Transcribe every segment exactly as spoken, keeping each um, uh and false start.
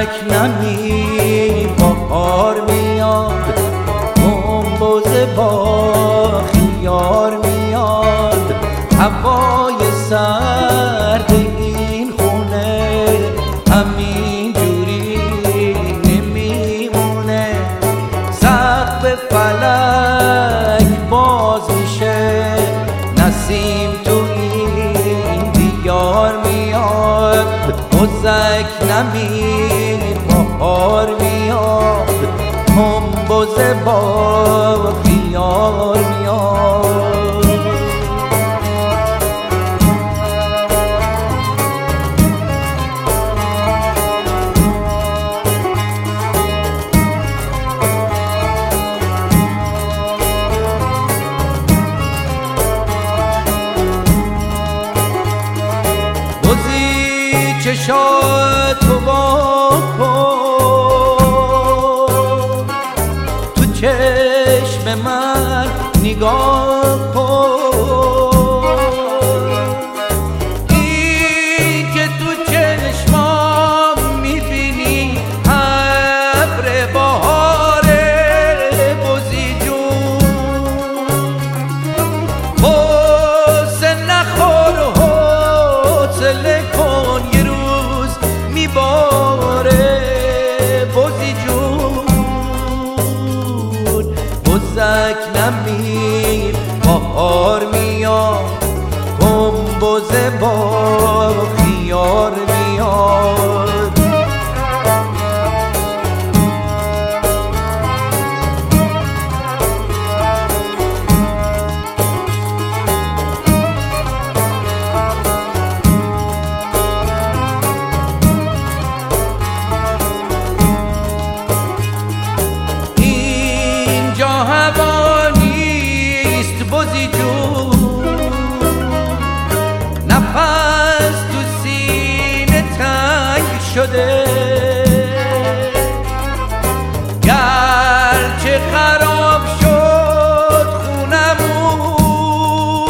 بزک نمی بهار میاد، گنبد با خیار میاد، هوای سرد این خونه همین جوری نمیمونه. سقف فلک باز میشه، نسیم تو این دیار میاد. بزک نمی بهار میاد، گنبد با خیار میاد. بزی چشاتو وا کن، تو چشم من نگاه کن. این که تو چشمام میبینی ابر بهاره. بزی جون غصه نخور و حوصله کن، یه روز میباره. بزی جون بزک نمی بهار میاد، گنبد با خیار میاد. اینجا هوا نیست بزی جون، نفس تو سینه تنگ شده. گرچه خراب شد خونمون،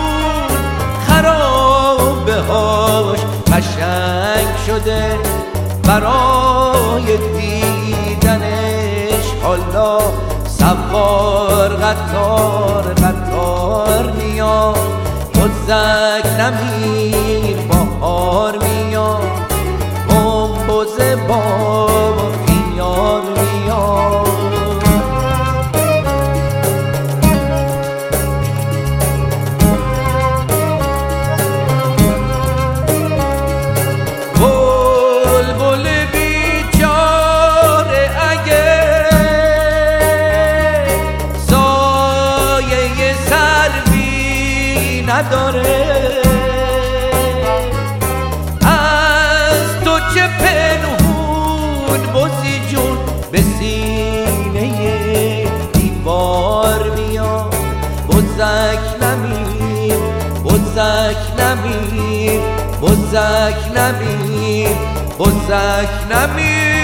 خرابه هاش قشنگ شده. برای دیدنش حالا سوار قطار قطار میاد. بزک نمی بهار میاد، گنبد با خیار میاد. بلبل بیچاره اگه سایه سروی نداره، از تو چه پنهون بزی جون به سینه دیوار میاد. بزک نمی بزک نمی بزک نمی بزک نمی